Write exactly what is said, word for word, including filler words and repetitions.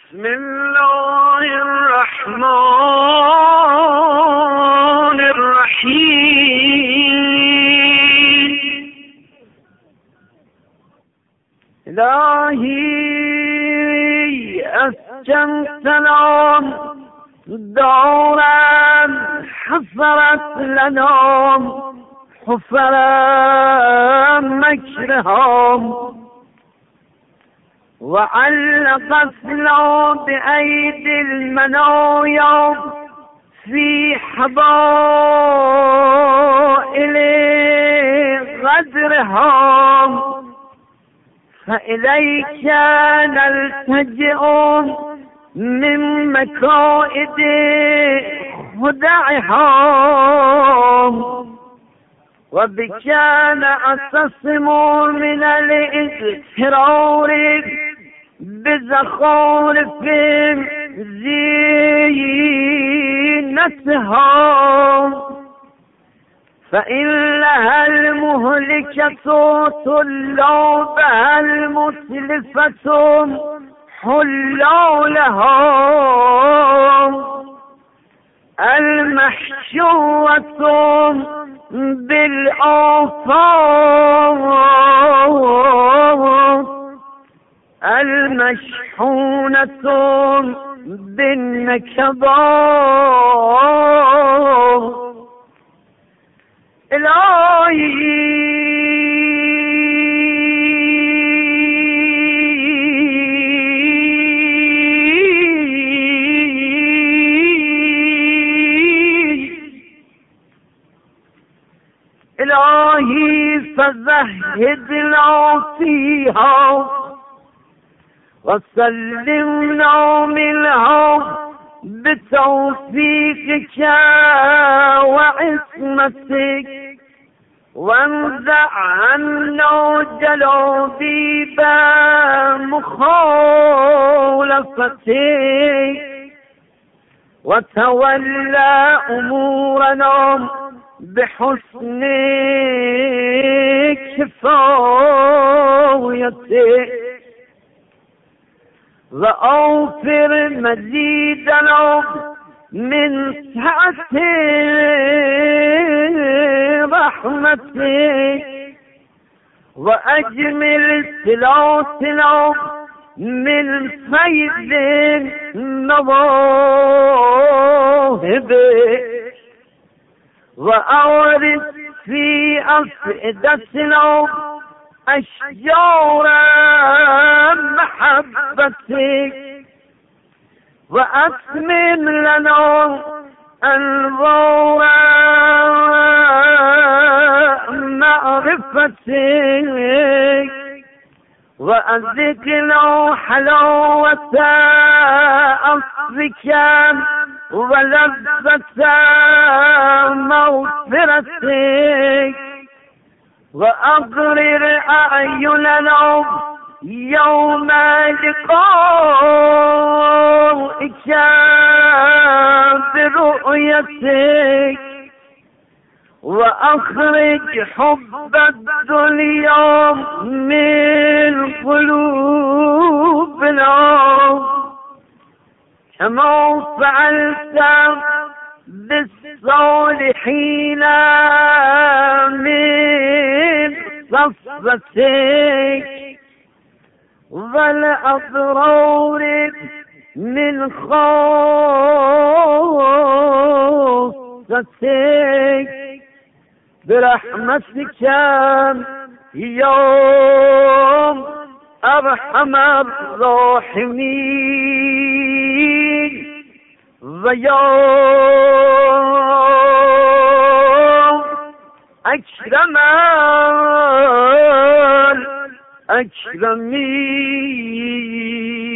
بسم الله الرحمن الرحیم. الهی اسکنت لنا دارا حفرت لنا حفر مكرهم وعلقت له بأيدي المنايا في حبائل غدرهم فإليك نلتجئ من مكائد خدعهم وبك نعتصم من الاضطرار بزخارف زينتهم فإن لها المهلكة طلابها المتلفة حلالهم المحشوة بالآفاق المشحونة بالنكبات. إلهي إلهي فزهدنا فيها وسلمنا منها بتوفيقك وعصمتك وانزع عنا جلابيب مخالفتك وتولى أمورنا بحسن كفايتك وأوفر مزيدنا من سعة رحمتك وأجمل سلاسل من فيض مواهبك وأورث في أفئدتنا أشجار محبتك وأتمم لنا أنوار معرفتك وأذقنا حلاوة أصلك ولذة مغفرتك وأغرر أعيننا يوم لقائك برؤيتك وأخرج حب الدنيا من قلوبنا كما فعلت بالصالحين من صفتك والأضرار من خاصتك برحمتك يا أرحم الراحمين ويا أكرم الأكرمين.